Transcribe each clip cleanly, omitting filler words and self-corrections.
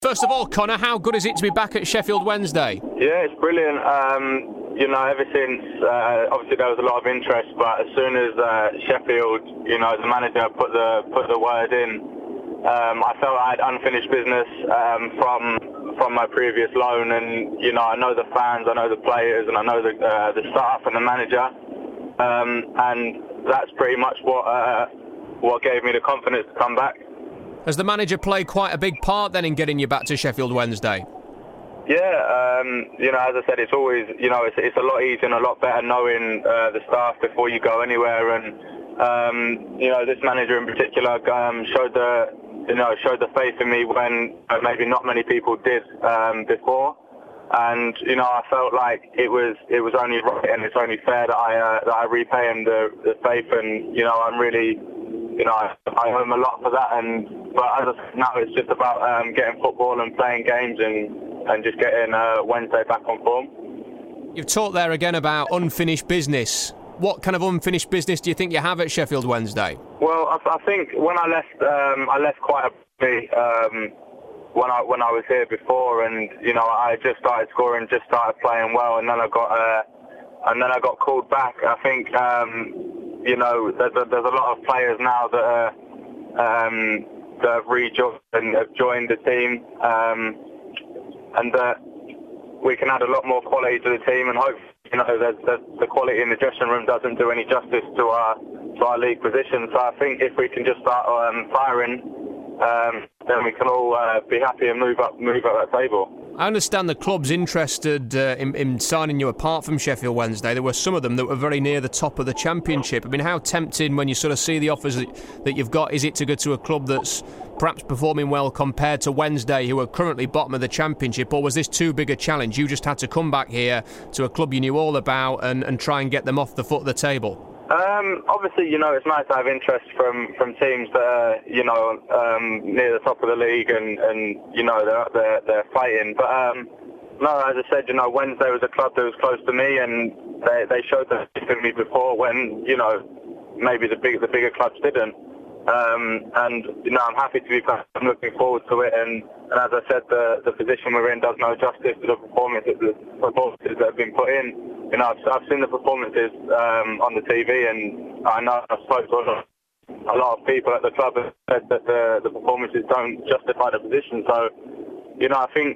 First of all, Connor, how good is it to be back at Sheffield Wednesday? Yeah, it's brilliant. Ever since, obviously there was a lot of interest, but as soon as Sheffield, the manager put the word in, I felt I had unfinished business from my previous loan, and I know the fans, I know the players, and I know the staff and the manager, and that's pretty much what gave me the confidence to come back. Has the manager played quite a big part then in getting you back to Sheffield Wednesday? Yeah, as I said, it's always, it's a lot easier and a lot better knowing the staff before you go anywhere. And this manager in particular showed the faith in me when maybe not many people did before. And I felt like it was only right and it's only fair that I repay him the faith. And I'm really, I owe him a lot for that. But as I said, now it's just about getting football and playing games and just getting Wednesday back on form. You've talked there again about unfinished business. What kind of unfinished business do you think you have at Sheffield Wednesday? Well, I think when I left quite a bit when I was here before, and I just started scoring, just started playing well, and then I got called back. I think there's a lot of players now that have rejoined and have joined the team. And we can add a lot more quality to the team, and hopefully, the quality in the dressing room doesn't do any justice to our league position. So I think if we can just start firing, then we can all be happy and move up that table. I understand the club's interested in signing you apart from Sheffield Wednesday. There were some of them that were very near the top of the Championship. I mean, how tempting when you sort of see the offers that you've got is it to go to a club that's perhaps performing well compared to Wednesday, who are currently bottom of the Championship, or was this too big a challenge? You just had to come back here to a club you knew all about and try and get them off the foot of the table? Obviously, it's nice to have interest from teams that are, near the top of the league and they're fighting. But no, as I said, Wednesday was a club that was close to me, and they showed that in me before when maybe the bigger clubs didn't. And I'm happy to be back. I'm looking forward to it. And as I said, the position we're in does no justice to the performances that have been put in. I've seen the performances on the TV, and I know I've spoken to a lot of people at the club and said that the performances don't justify the position. So, I think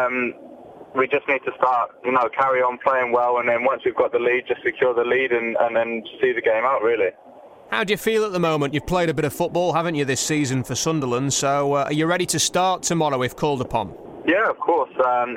we just need to start, carry on playing well, and then once we've got the lead, just secure the lead and then see the game out, really. How do you feel at the moment? You've played a bit of football, haven't you, this season for Sunderland? So are you ready to start tomorrow if called upon? Yeah, of course. I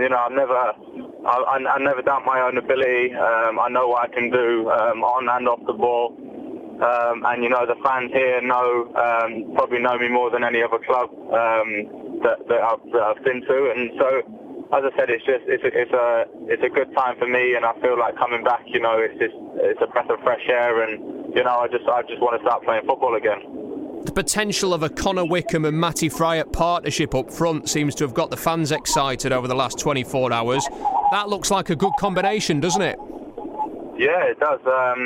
never doubt my own ability. I know what I can do on and off the ball. And the fans here probably know me more than any other club that I've been to. And so, as I said, it's a good time for me, and I feel like coming back. It's a breath of fresh air, and I just want to start playing football again. The potential of a Connor Wickham and Matty Fryatt partnership up front seems to have got the fans excited over the last 24 hours. That looks like a good combination, doesn't it? Yeah, it does.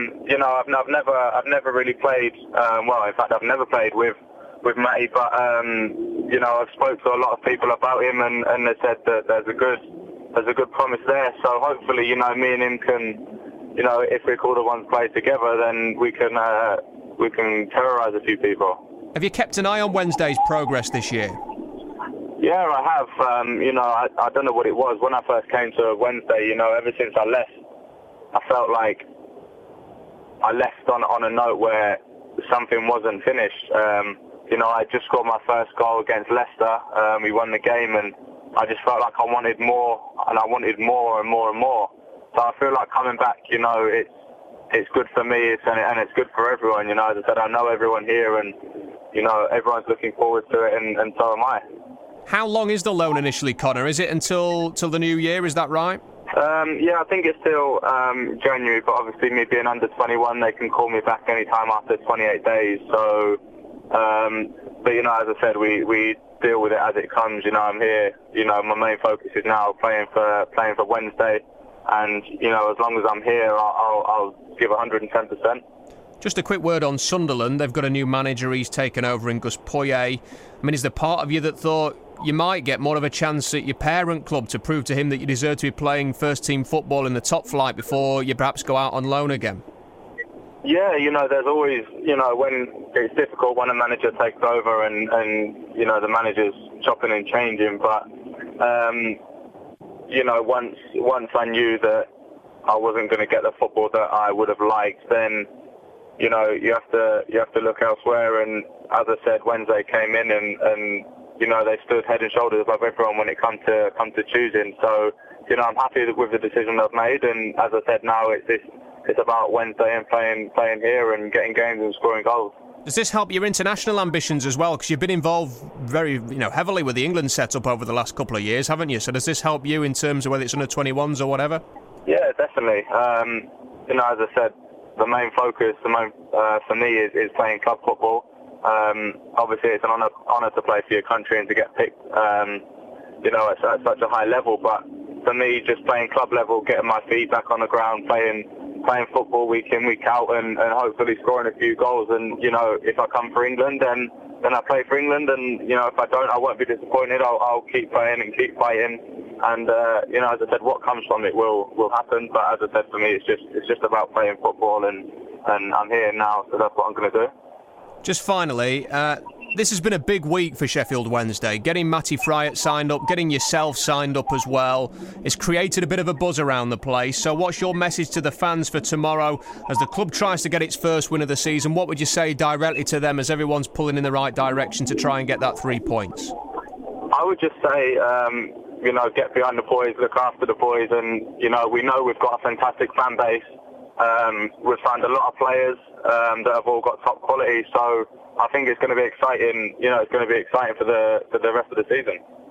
I've never really played. In fact, I've never played with Matty, but I've spoke to a lot of people about him, and they said that there's a good promise there. So hopefully, me and him can, if we call the ones play together, then we can terrorise a few people. Have you kept an eye on Wednesday's progress this year? Yeah, I have. I don't know what it was when I first came to Wednesday. Ever since I left, I felt like I left on a note where something wasn't finished. I just scored my first goal against Leicester. We won the game, and I just felt like I wanted more, and I wanted more and more and more. So I feel like coming back, it's good for me, and it's good for everyone. As I said, I know everyone here, and everyone's looking forward to it, and so am I. How long is the loan initially, Connor? Is it until the new year? Is that right? Yeah, I think it's till January, but obviously me being under 21, they can call me back anytime after 28 days. So, but as I said, we deal with it as it comes. I'm here. My main focus is now playing for Wednesday. And, as long as I'm here, I'll give 110%. Just a quick word on Sunderland. They've got a new manager. He's taken over in Gus Poyet. I mean, is there part of you that thought you might get more of a chance at your parent club to prove to him that you deserve to be playing first-team football in the top flight before you perhaps go out on loan again? Yeah, there's always, when it's difficult when a manager takes over and the manager's chopping and changing. But, once I knew that I wasn't going to get the football that I would have liked, then, you have to look elsewhere. And as I said, Wednesday came in and they stood head and shoulders above everyone when it come to choosing. So, I'm happy with the decision I've made. And as I said, now it's about Wednesday and playing here and getting games and scoring goals. Does this help your international ambitions as well? Because you've been involved very, heavily with the England setup over the last couple of years, haven't you? So does this help you in terms of whether it's under 21s or whatever? Yeah, definitely. As I said, the main focus, for me is playing club football. Obviously, it's an honour to play for your country and to get picked, at such a high level. But for me, just playing club level, getting my feet back on the ground, playing football week in, week out, and hopefully scoring a few goals. And, if I come for England, then I play for England. And, if I don't, I won't be disappointed. I'll keep playing and keep fighting. And, as I said, what comes from it will happen. But as I said, for me, it's just about playing football, and I'm here now, so that's what I'm going to do. Just finally, this has been a big week for Sheffield Wednesday. Getting Matty Fryatt signed up, getting yourself signed up as well. It's created a bit of a buzz around the place. So what's your message to the fans for tomorrow as the club tries to get its first win of the season? What would you say directly to them as everyone's pulling in the right direction to try and get that 3 points? I would just say, get behind the boys, look after the boys. And, we know we've got a fantastic fan base. We've signed a lot of players that have all got top quality, so I think it's going to be exciting. It's going to be exciting for the rest of the season.